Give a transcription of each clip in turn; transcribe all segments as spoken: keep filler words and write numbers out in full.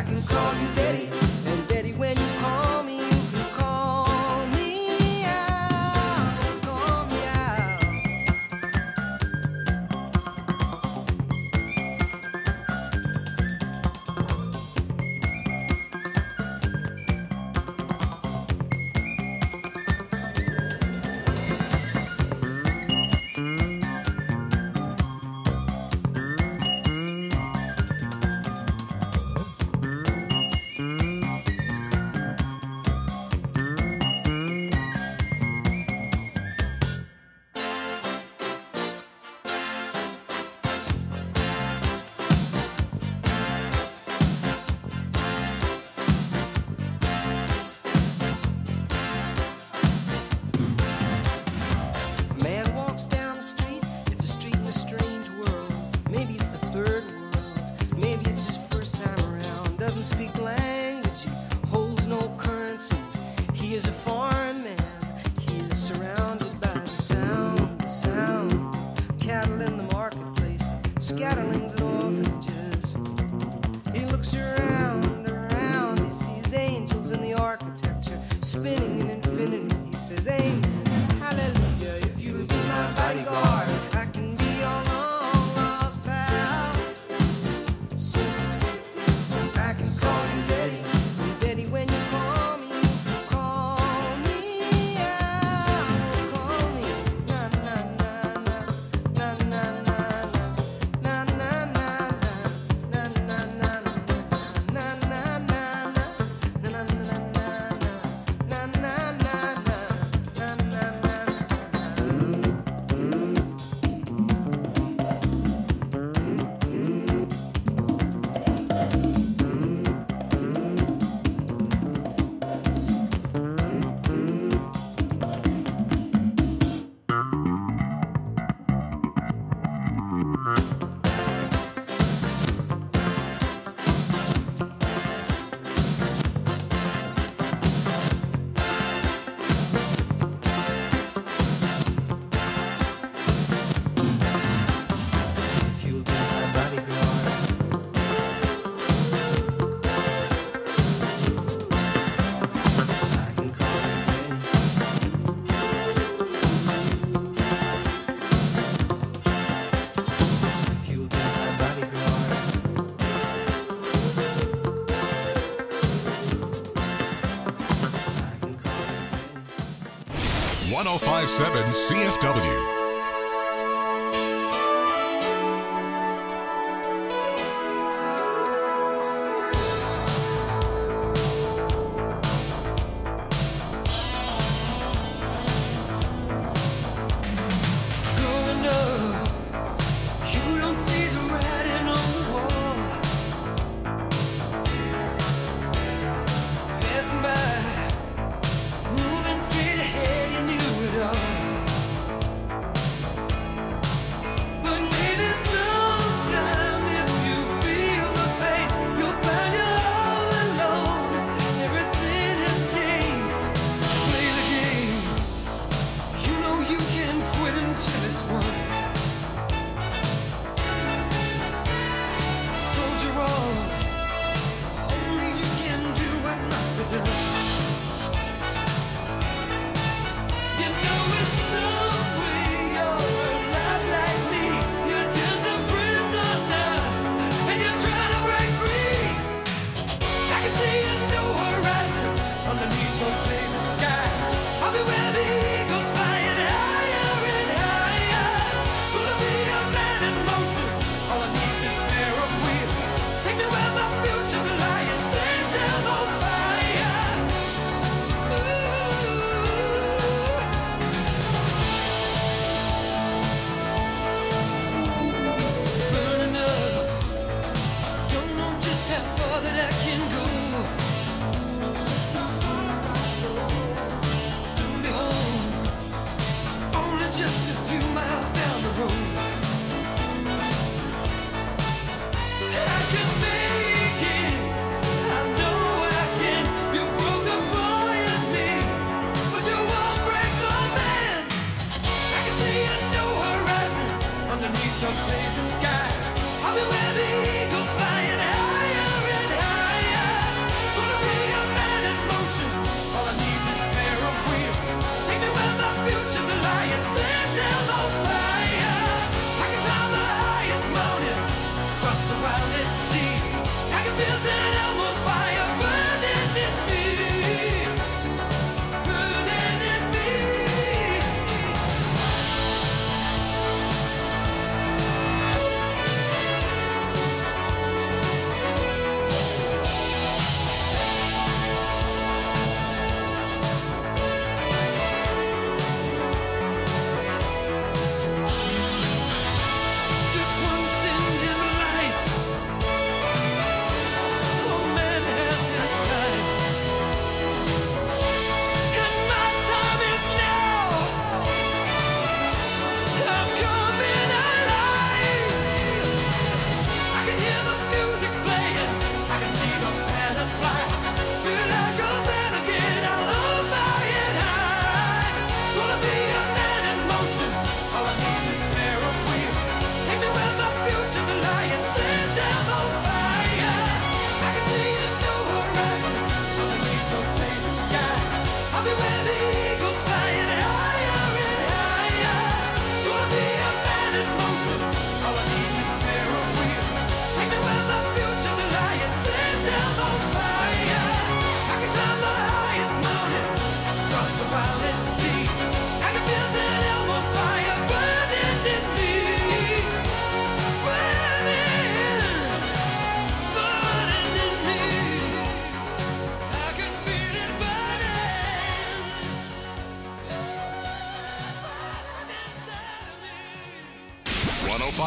I can call you Daddy, and Daddy, when you call me, you can call me out, call me out. Man walks down the street, it's a street in a strange world. Maybe it's the third world, maybe it's his first time around. Doesn't speak language, he holds no currency. He is a foreign man, he is surrounded by the sound, the sound. Cattle in the marketplace, scatterlings and orphanages. He looks around, around, he sees angels in the architecture, spinning in infinity. He says, amen, hallelujah, if you'll be my bodyguard, I can be your long lost pal. I can call you Daddy, and Daddy, when you call me, you can call me out, call me. Na na na na, na na na na, na na na na, na na na na, na na na na, na na na na, na na na na, na na na. If you'll be my bodyguard, I can call you Daddy. If you'll be my bodyguard, I can call you Daddy. one oh five point seven C F W. Growing up, you don't see the writing on the wall. Passing by, moving straight ahead, you knew it all.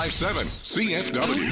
five seven C F W.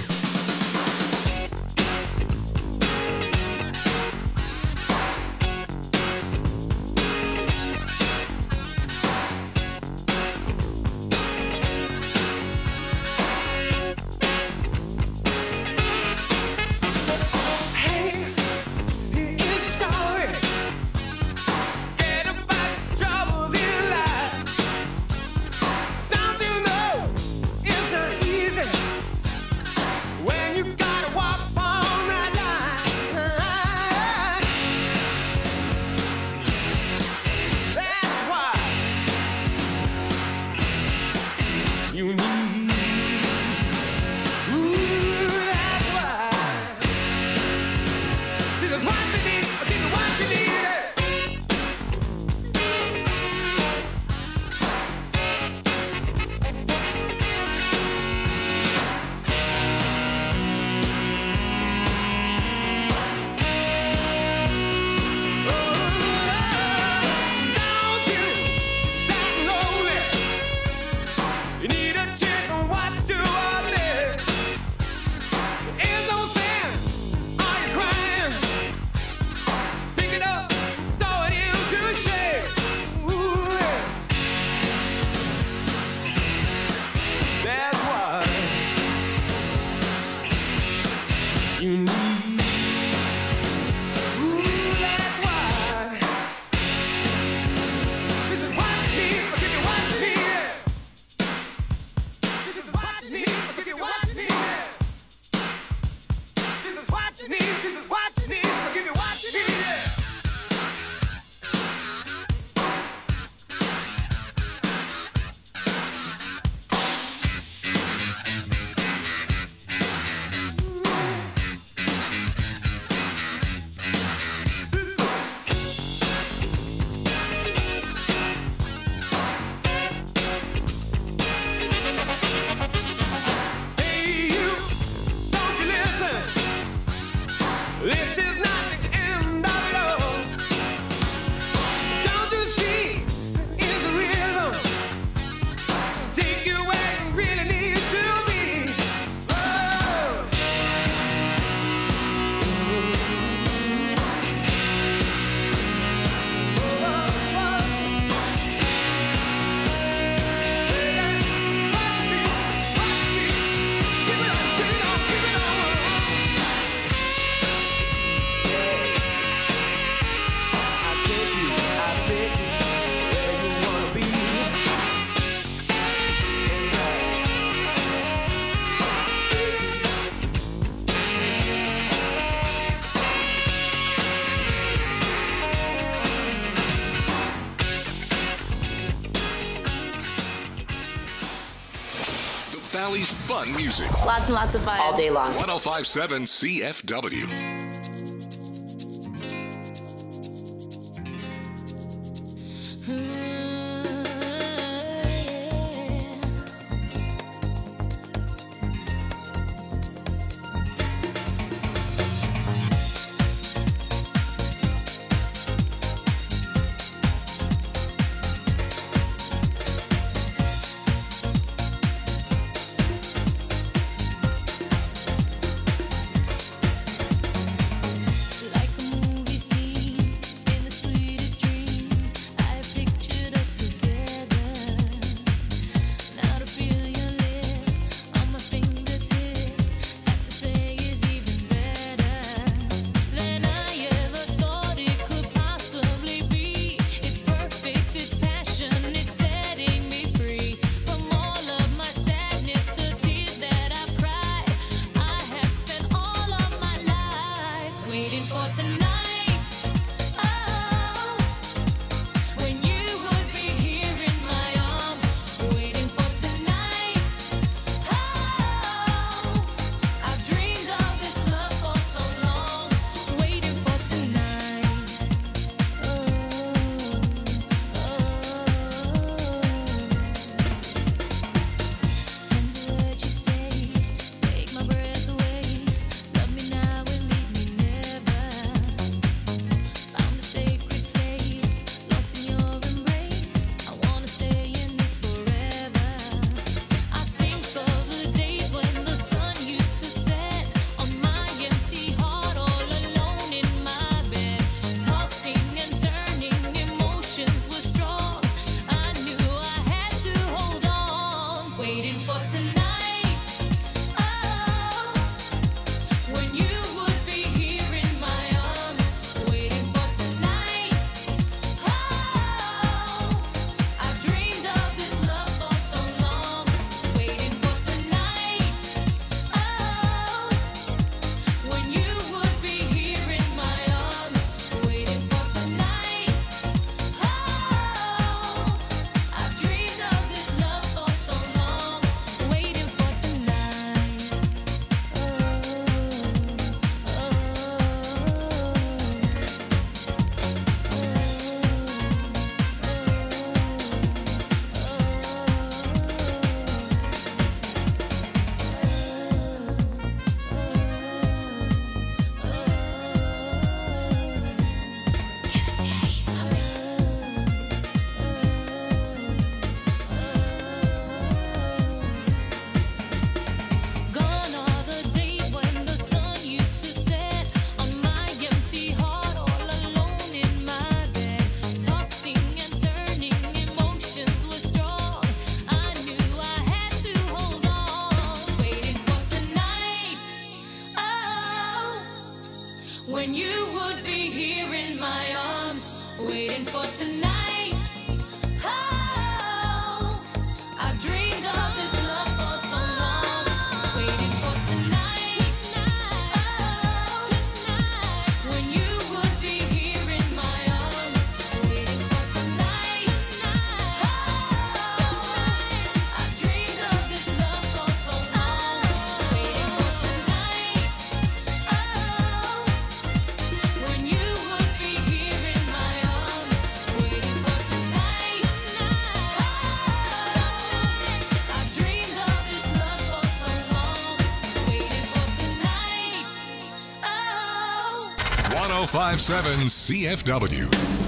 Valley's fun music. Lots and lots of fun. All day long. one oh five point seven C F W. when you would be here in my arms, waiting for tonight. Oh, I've dreamed of this love for so long, waiting for tonight. Oh, when you would be here in my arms, waiting for tonight. Oh, I've dreamed of this love for so long, waiting for tonight. Oh, when you would be here in my arms, waiting for tonight. Oh, I've dreamed of this love for so long, waiting for tonight. Oh. one oh five point seven C F W.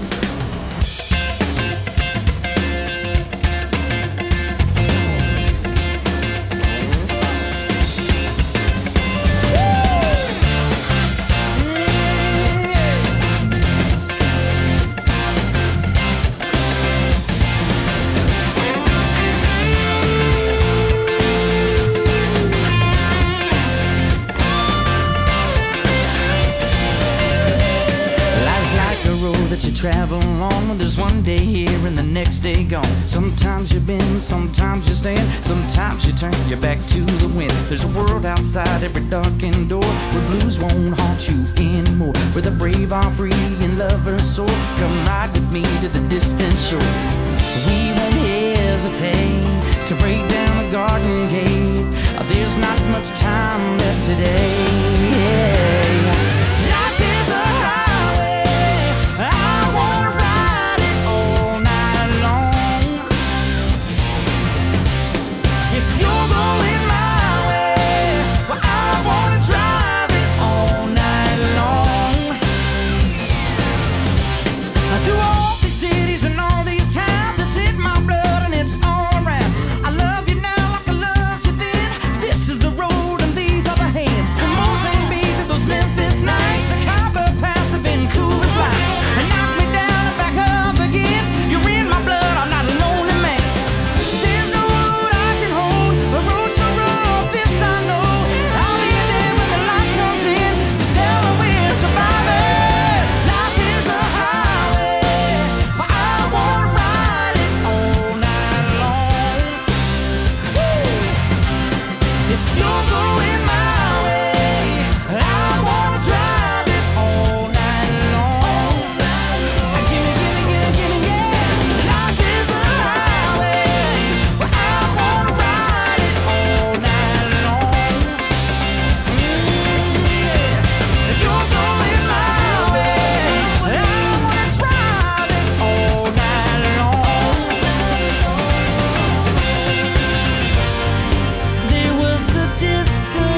Life's like a road that you travel on. There's one day here and the next day gone. Sometimes you bend, sometimes you stand, sometimes you turn your back to the wind. There's a world outside every darkened door where blues won't haunt you anymore, where the brave are free and lovers soar. Come ride with me to the distant shore. We won't hesitate to break down the garden gate. There's not much time left today. Life is a highway, I wanna ride it all night long. If you're going my way, well, I wanna drive it all night long. Through all these cities and all these towns, it's in my blood and it's all around. I love you now like I loved you then. This is the road and these are the hands. From Mozambique Beach to those Memphis nights, the Cabo Pass to Vancouver flights, and knock me down and back up again. You're in my blood, I'm not a lonely man. There's no road I can hold, a road so rough, this I know. I'll be there when the light comes in, to tell her we're survivors. Life is a highway, but I wanna ride it all night long. Woo! If you're going my way, I wanna drive it all night long. Gimme, gimme, gimme, gimme, yeah. Life is a highway, but I wanna ride it all night long. Mm, yeah. If you're going my way, I wanna drive it all night long. There was a distant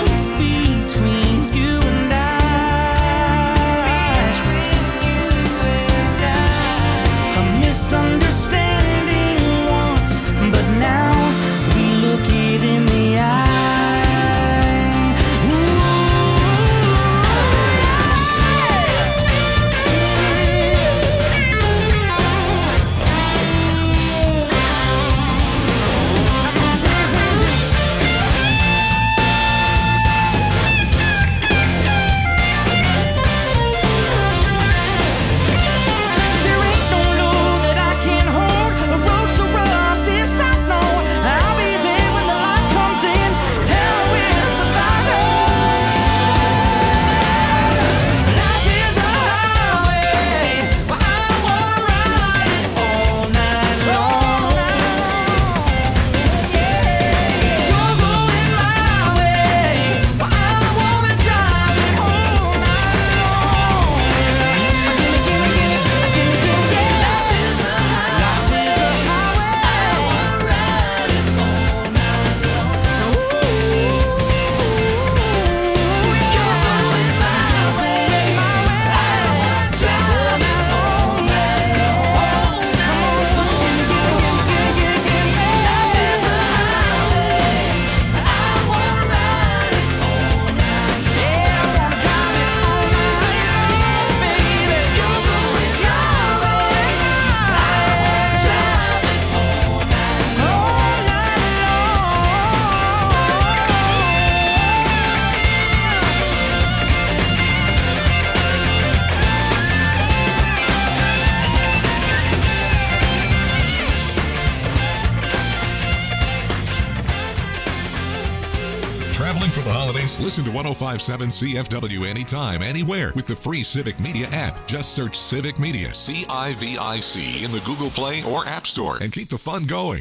Plus, listen to ten fifty-seven C F W anytime, anywhere with the free Civic Media app. Just search Civic Media, C I V I C, in the Google Play or App Store and keep the fun going.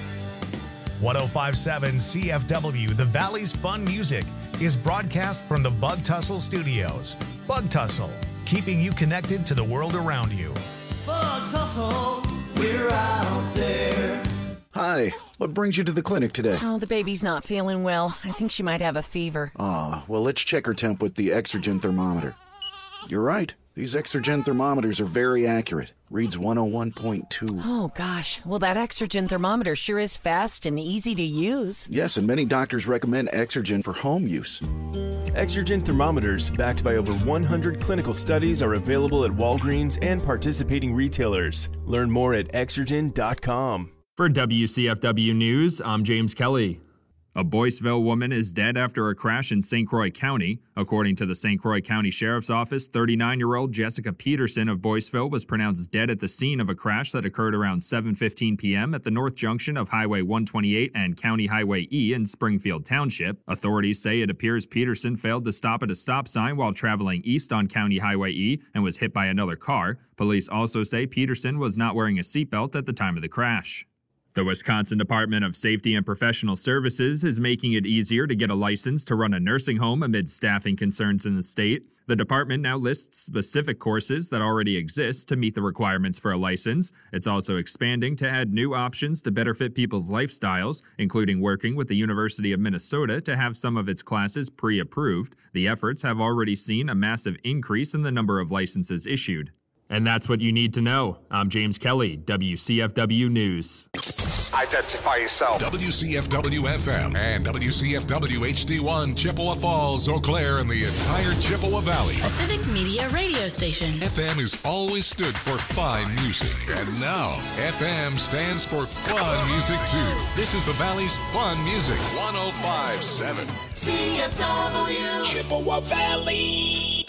ten fifty-seven C F W, the Valley's Fun Music, is broadcast from the Bug Tussle Studios. Bug Tussle, keeping you connected to the world around you. Bug Tussle, we're out there. Hi, what brings you to the clinic today? Oh, the baby's not feeling well. I think she might have a fever. Ah, well, let's check her temp with the Exergen thermometer. You're right. These Exergen thermometers are very accurate. Reads one oh one point two. Oh, gosh. Well, that Exergen thermometer sure is fast and easy to use. Yes, and many doctors recommend Exergen for home use. Exergen thermometers, backed by over one hundred clinical studies, are available at Walgreens and participating retailers. Learn more at exergen dot com. For W C F W News, I'm James Kelly. A Boyceville woman is dead after a crash in Saint Croix County. According to the Saint Croix County Sheriff's Office, thirty-nine-year-old Jessica Peterson of Boyceville was pronounced dead at the scene of a crash that occurred around seven fifteen p.m. at the north junction of Highway one twenty-eight and County Highway E in Springfield Township. Authorities say it appears Peterson failed to stop at a stop sign while traveling east on County Highway E and was hit by another car. Police also say Peterson was not wearing a seatbelt at the time of the crash. The Wisconsin Department of Safety and Professional Services is making it easier to get a license to run a nursing home amid staffing concerns in the state. The department now lists specific courses that already exist to meet the requirements for a license. It's also expanding to add new options to better fit people's lifestyles, including working with the University of Minnesota to have some of its classes pre-approved. The efforts have already seen a massive increase in the number of licenses issued. And that's what you need to know. I'm James Kelly, W C F W News. Identify yourself. W C F W F M and W C F W H D one, Chippewa Falls, Eau Claire, and the entire Chippewa Valley. A Civic Media radio station. F M has always stood for fine music, and now F M stands for fun music too. This is the Valley's fun music. ten fifty-seven C F W, Chippewa Valley.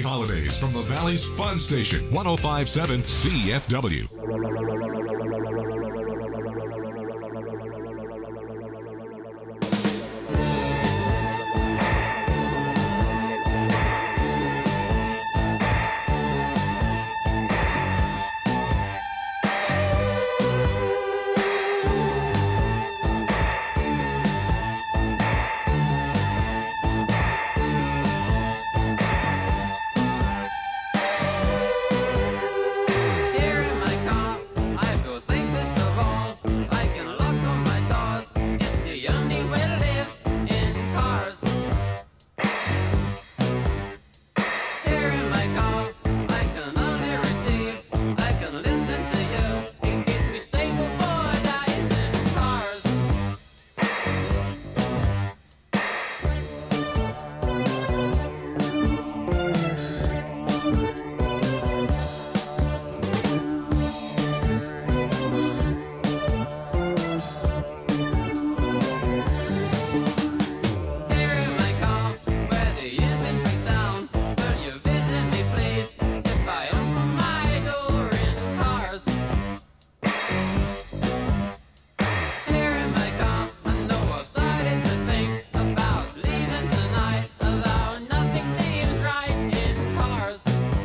holidays from the Valley's Fun Station, one oh five point seven C F W. Here in my car, I feel safest of all. I can lock on my doors. It's the only way to live in cars. Here in my car, I can only receive. I can listen to you. It keeps me stable for days in cars. Here in my car, where the image breaks down. Will you visit me, please? If I open my door in cars. Here in my car, I know I've started to think about leaving tonight. Although nothing seems right in cars.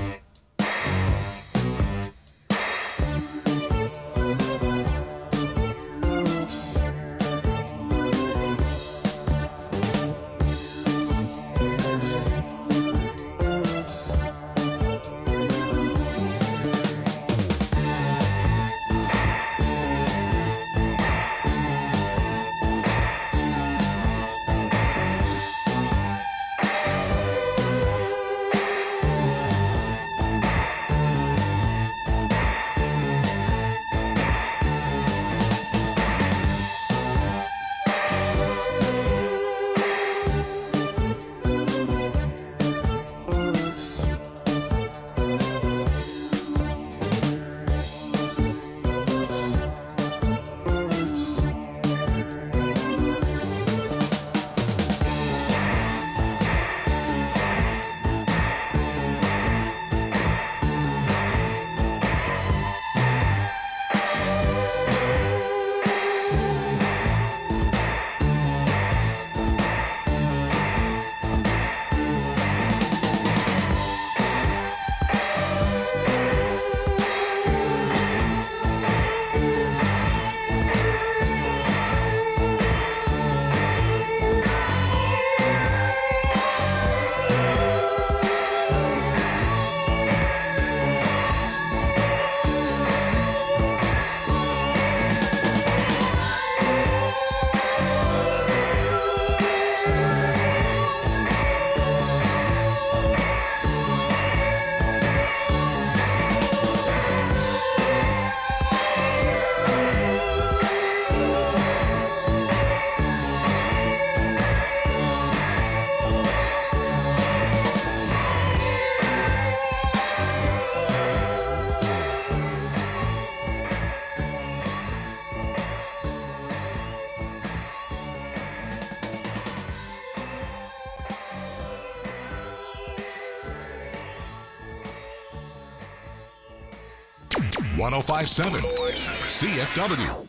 one oh five point seven C F W.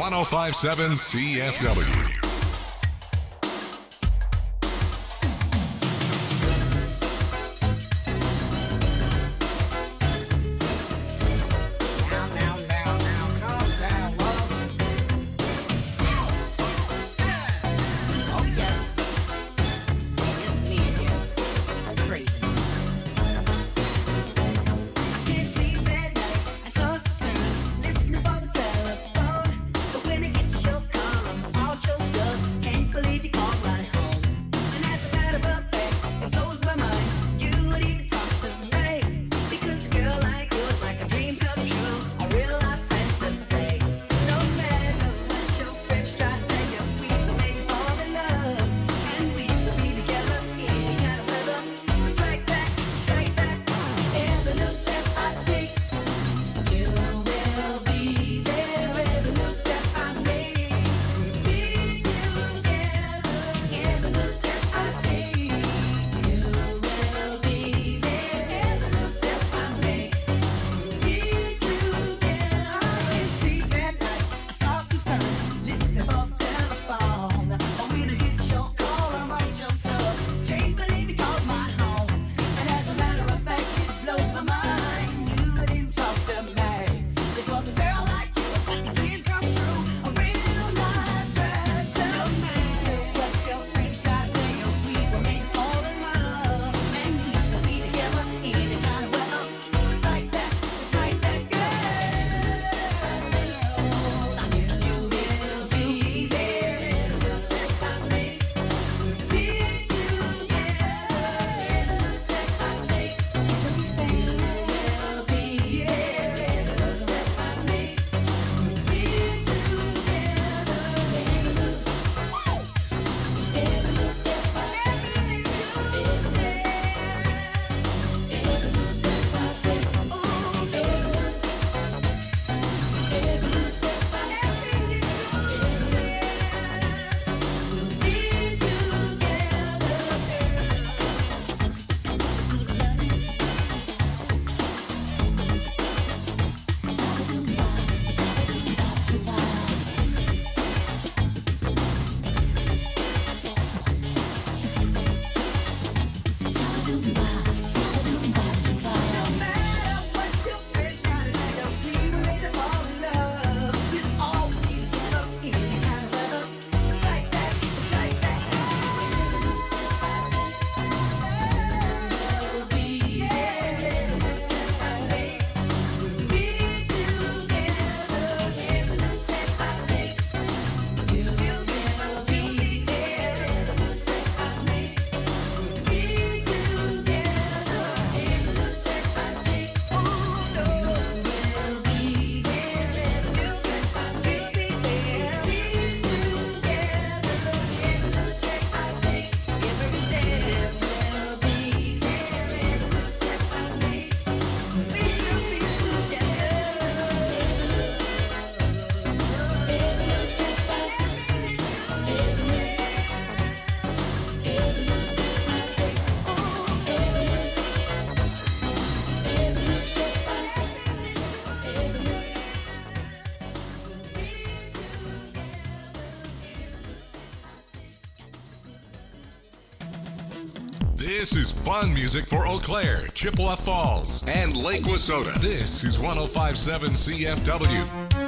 one oh five point seven C F W. Listening for the telephone, but when I get your call, I'm all choked up. Can't believe you called right home. And as a matter of fact, it blows my mind. You would even talk to me, because a girl like you is like a dream come true, a real life fantasy. No matter what your friends try to tell you, we can make it fall in love, and we will be together any kind of weather. Just like that, just like that. Every little step I take, you will be there. Every little step I make, we'll be together. Every little step I take, you will be there. Every little step I make, we'll be together. I can't sleep at night, I toss and turn, listening for the telephone. Oh, when I get your call, I'm all choked up. Can't believe you called my home. And as a matter of fact, it blows my mind. You didn't talk to me, because a girl like you is like a dream come true, a real life fantasy. No matter what your friends try to tell you, we will make it fall in love, and we will be together any kind of weather. Just like that, just like that, girl. You will be there. Every little step I make, we'll be together. Every little step I take, every step you will be there. Every little step I make, we'll be together. Every little, every little step I take, is there. Every little step I take, oh, every little, every little step I take, is there. We'll be together. No matter what your friends try to tell you, we were made to fall in love. We'll always be together any kind of weather. It's like that, it's like that. Every little step I take, we'll be there. Every little step I make, we'll be together. Every little step I take, you will be there. Every little step I make, we'll be together. Every little step I take, oh no, you will be there. Every little step I take, be there, be together. Every little step I take, every step will be there. Every little step I make, we will be together. Every little step I take, every every little step I take, oh, every every little step I take, every we'll be This is fun music for Eau Claire, Chippewa Falls, and Lake Wissota. This is one oh five point seven C F W.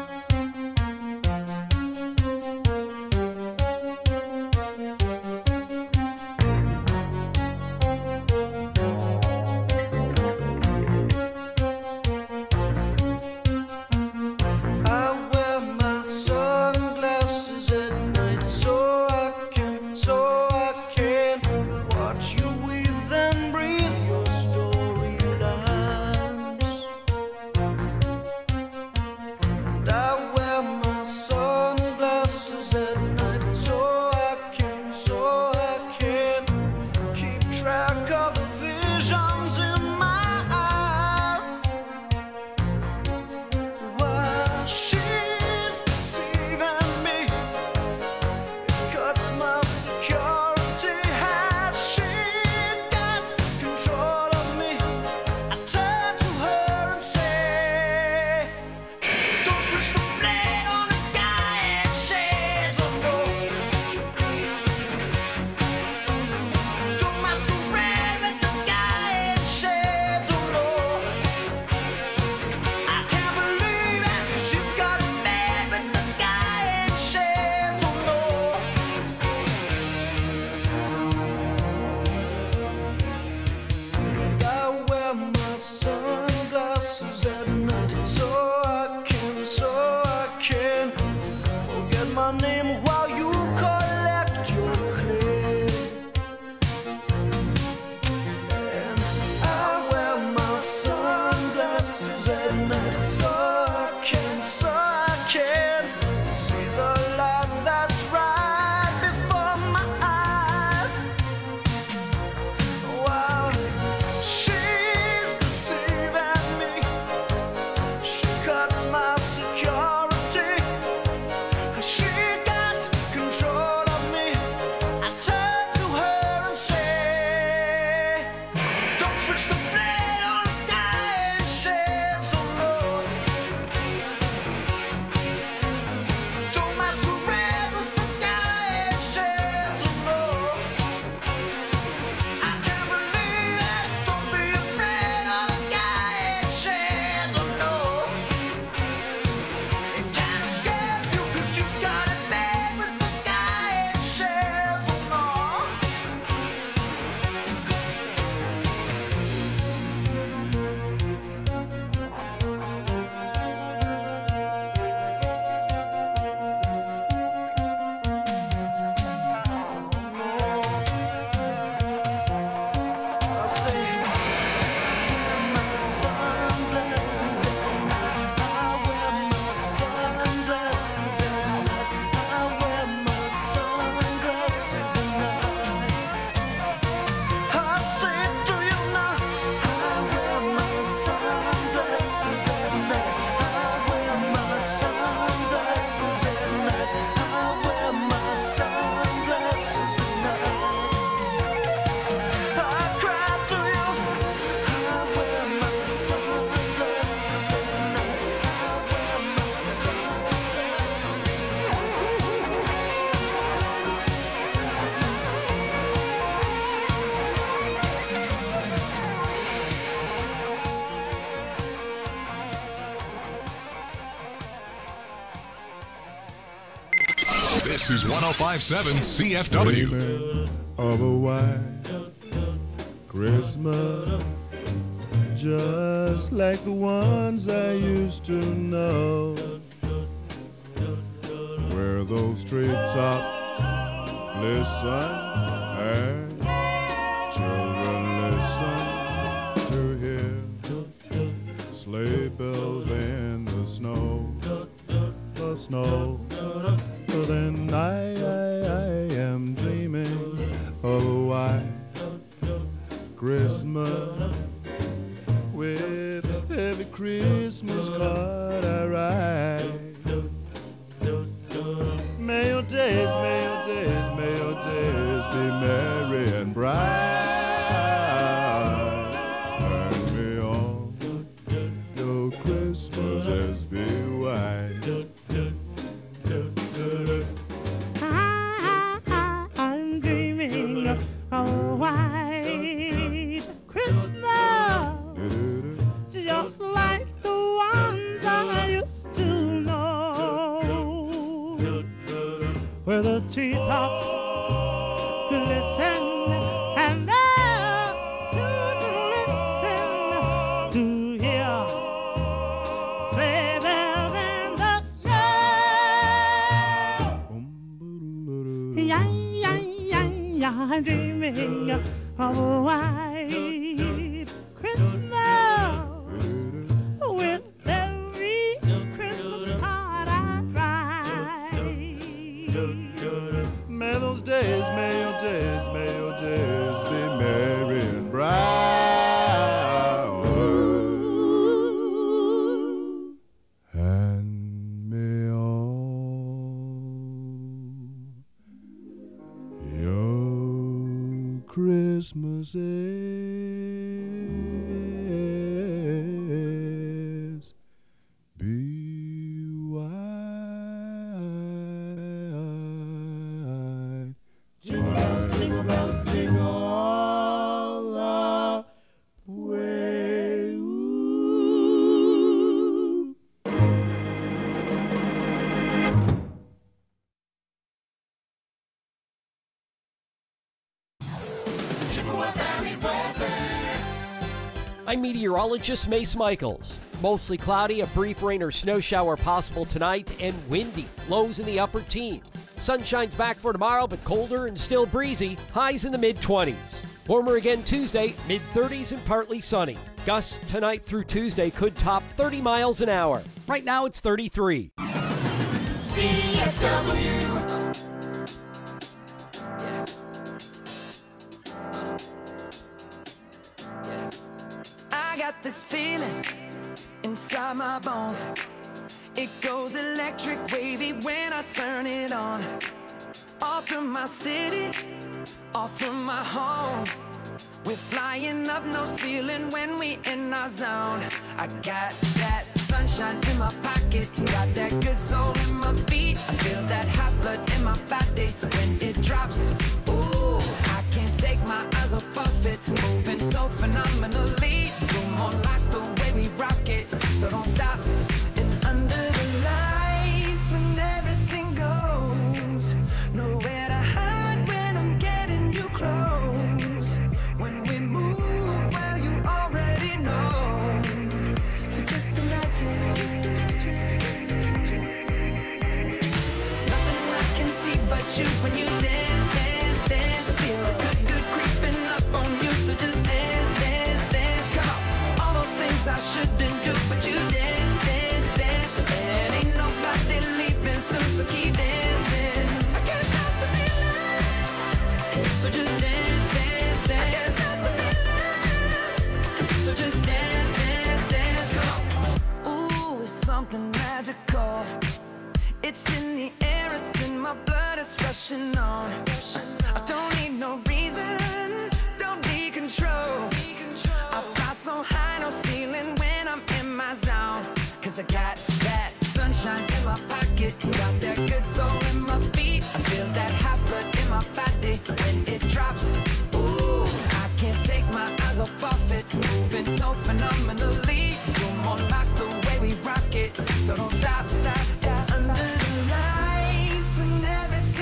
I wear my sunglasses at night so I can, so I can watch you weave and breathe your storylines. This is one oh five point seven C F W. Of a white Christmas, just like the ones I used to know, where those treetops listen and children listen to hear sleigh bells in the snow, the snow. But then I, I, I am dreaming of a white Christmas, with every Christmas card I write. May your days, may your days, may your days be merry and bright, and may all your Christmases be white. I'm dreaming of a white Christmas, just like the ones I used to know, where the treetops glisten and the children listen to hear sleigh bells in the snow. Yeah, yeah, yeah, yeah, I'm dreaming of a white Christmas, with every Christmas card I write. May those days, may your days, may your days be merry and bright, and may all your Christmases be white. Jingle bells, jingle bells, jingle all the way. Ooh. Chippewa Valley weather. I'm meteorologist Mace Michaels. Mostly cloudy, a brief rain or snow shower possible tonight, and windy. Lows in the upper teens. Sunshine's back for tomorrow, but colder and still breezy. Highs in the mid-twenties. Warmer again Tuesday, mid-thirties and partly sunny. Gusts tonight through Tuesday could top thirty miles an hour. Right now it's thirty-three. C F W. I got this feeling inside my bones. It goes electric wavy when I turn it on. Off from my city, off from my home. We're flying up no ceiling when we in our zone. I got that sunshine in my pocket, got that good soul in my feet. I feel that hot blood in my body when it drops. Ooh, I can't take my eyes off of it, moving so phenomenally. You're more like the way we rock it, so don't stop. And under the lights when everything goes, nowhere to hide when I'm getting you close. When we move, well, you already know. So just imagine, just imagine, just imagine. Nothing I can see but you when you dance, dance, dance. Feel good, good creeping up on you. So just dance, dance, dance. Come on, all those things I shouldn't do, but you dance, dance, dance. And ain't nobody leaving soon, so keep dancing. I can't stop the feeling, so just dance, dance, dance. I can't stop the feeling, so just dance, dance, dance. Come on. Ooh, it's something magical. It's in the air, it's in my blood, it's rushing on. I don't need no reason, don't need control. I fly so high, no ceiling when I'm in my zone. Cause I got that sunshine in my pocket, got that good soul in my feet. I feel that hot blood in my body when it drops. Ooh, I can't take my eyes off of it, moving so phenomenally. You're more like the way we rock it, so don't stop, stop, stop. Under the lights when everything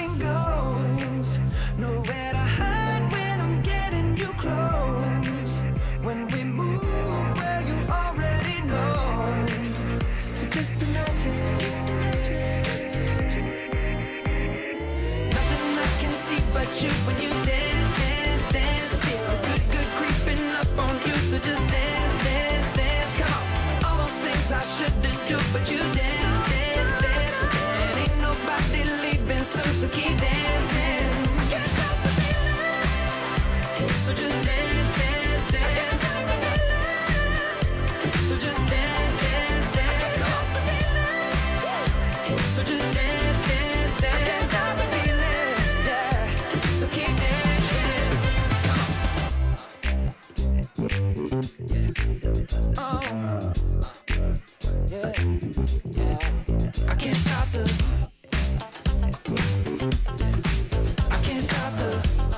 when you dance, dance, dance. Feel good, good creeping up on you. So just dance, dance, dance. Come on. All those things I shouldn't do, but you dance, dance, dance. And ain't nobody leaving soon, so keep dancing. I can't stop the feeling. So just dance, dance, dance. So just dance, dance, dance. So just dance, dance, dance. I can't stop the feeling, yeah. So keep dancing. Oh, yeah, yeah. I can't stop the. I can't stop the.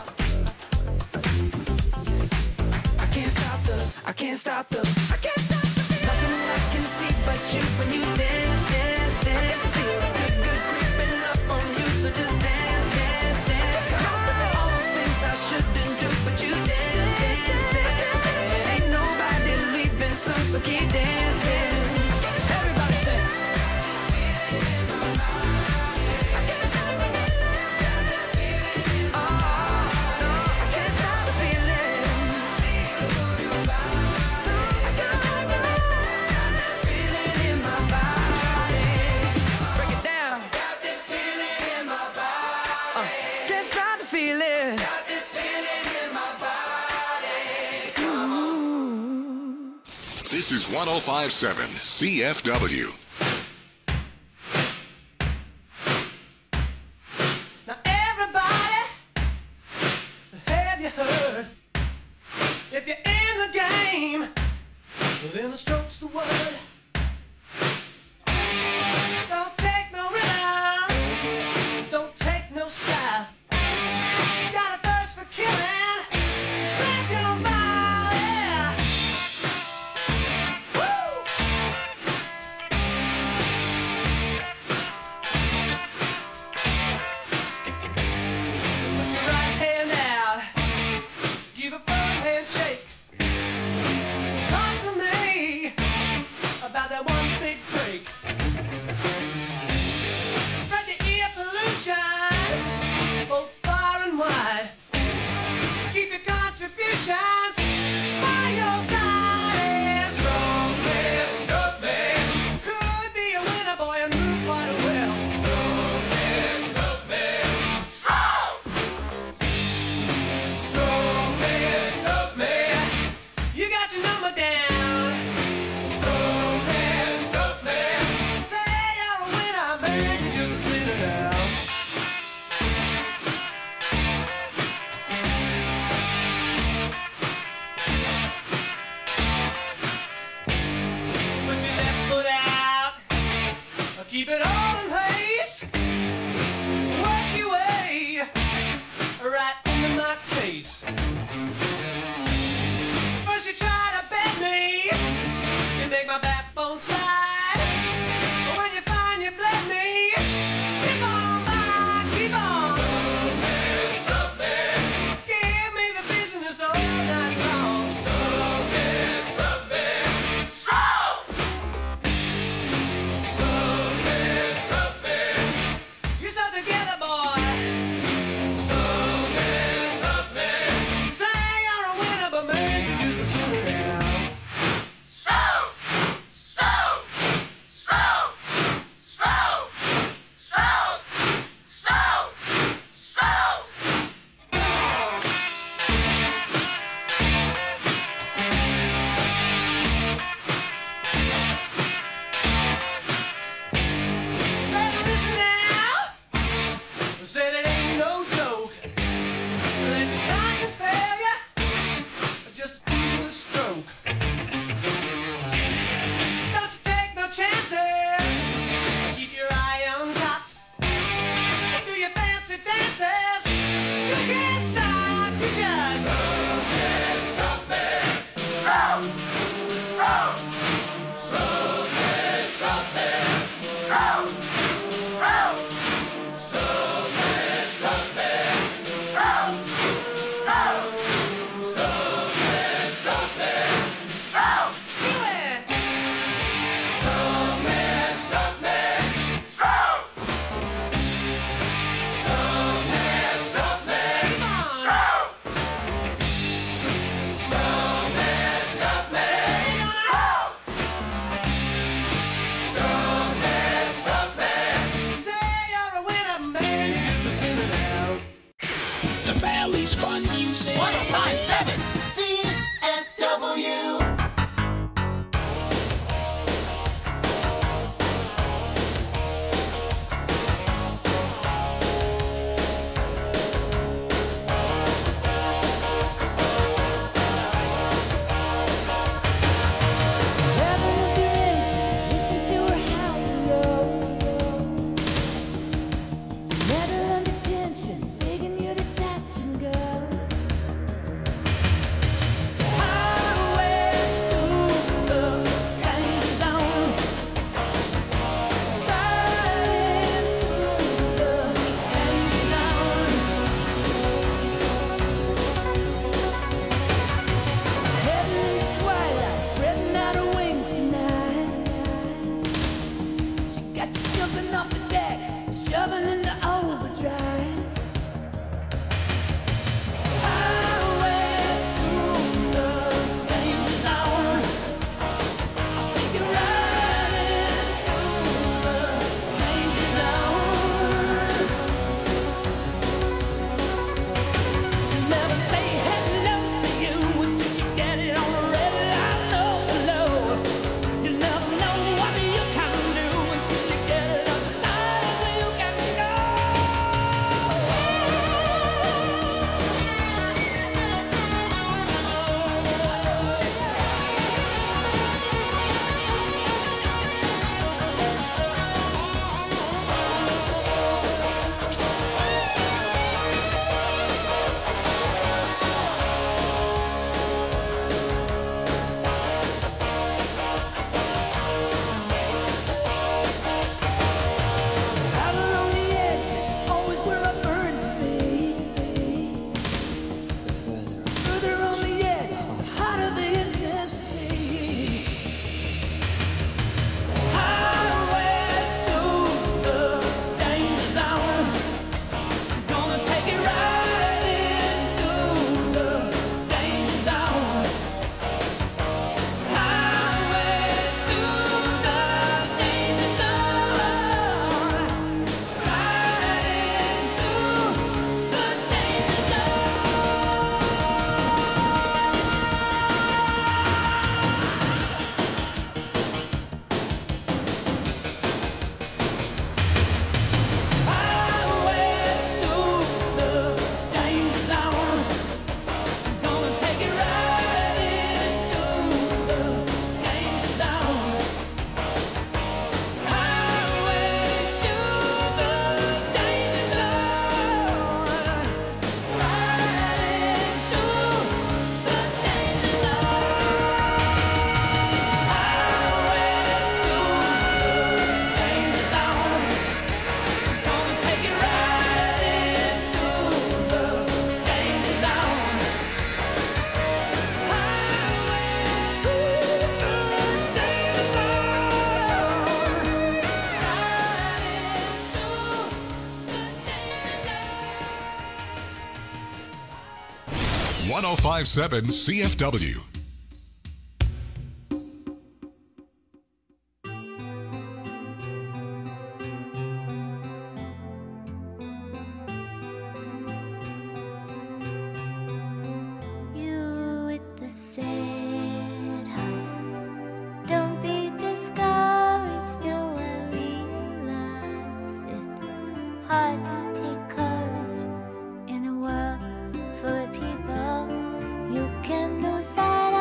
I can't stop the. I can't stop the. I can't stop the. Nothing I can see but you when you dance, dance, dance. Feel good, good creeping up on you. So just dance, dance, dance. All those things I shouldn't do, but you dance, dance, dance. Ain't nobody leaving soon, so keep dancing. Everybody say. This is one oh five point seven C F W. Now everybody, have you heard? If you're in the game, well, then the stroke's the word. Don't take no rhythm, don't take no style. Got a thirst for killing, grab your body. Woo! Put your right hand out, give a firm handshake. Talk to me about that one big break. Spread the ear pollution both far and wide. Keep your contributions by your side. Strong man, strong man. Could be a winner, boy, and move quite well. Strong man, strong man. Strong! Strong man, strong man. You got your number down. Strong man, strong man. Say you're a winner, man, you just a sinner now. Put your left foot out, keep it all in place. Work your way right into my face. First you try to bend me, you make my backbone slide. But when you find you bled me, skip on by, keep on. Stop man, give me the business all night long. Stop man, stop man. Stop! Stop man, stop man. You're so together, boy. Stop man, stop man. Say you're a winner, but man, you're just a sinner now. Stop! Stop! Stop! Stop! Stop! Stop! Stop! Better listen now. Said it ain't no joke. Let your conscience fail you. Just do the stroke. Don't you take no chances. Keep your eye on top. Do your fancy dances. You can't stop. You just can't stop me. Stop. Stop. Stop me. Stop me. Stop. Stop. Stop me. Stop me. Stop. Stop. Stop me. Stop me. Stop. Do it. Stop me. Stop me. Stop. Stop me. Stop me. Come on. Valley's fun music. one oh five point seven C F W. one oh five point seven C F W. You with the sad heart. Don't be discouraged, do I realize it's hard to take courage in a world full of people. You can lose sight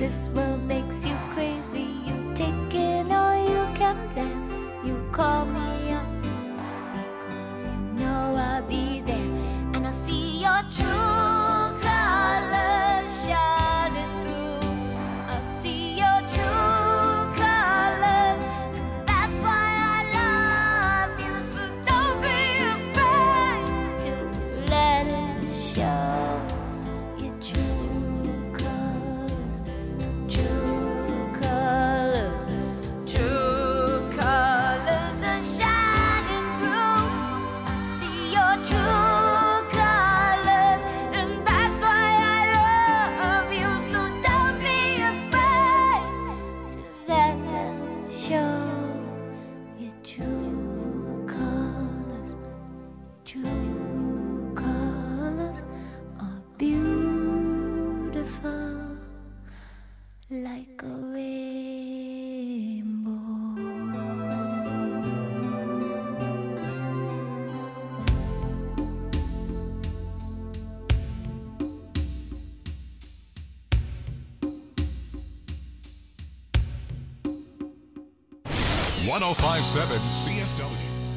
this world makes you crazy. You take it or you come there. You call me up because you know I'll be there, and I'll see your true colors shining through. I'll see your true colors, and that's why I love you. So don't be afraid to let it show. Your true colors, true colors, true colors are shining through. I see your true colors, and that's why I love you. So don't be afraid to let them show. Your true colors, true colors are beautiful like a rainbow. one oh five point seven C F W.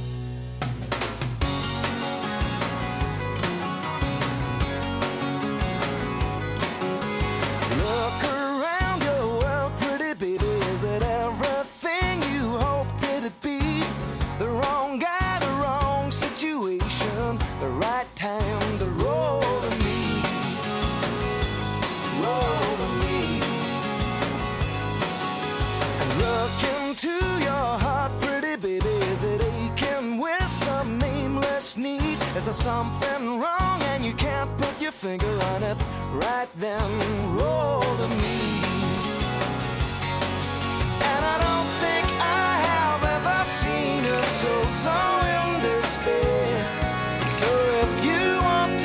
Look around your world, pretty baby. Is it everything you hoped it'd be? The wrong guy, the wrong situation, the right time to roll to me. Roll to me. And look into your heart, pretty baby. Is it aching with some nameless need? Is there something wrong and you can't put your finger on it? Right then, roll to me. And I don't think I have ever seen a soul so in despair.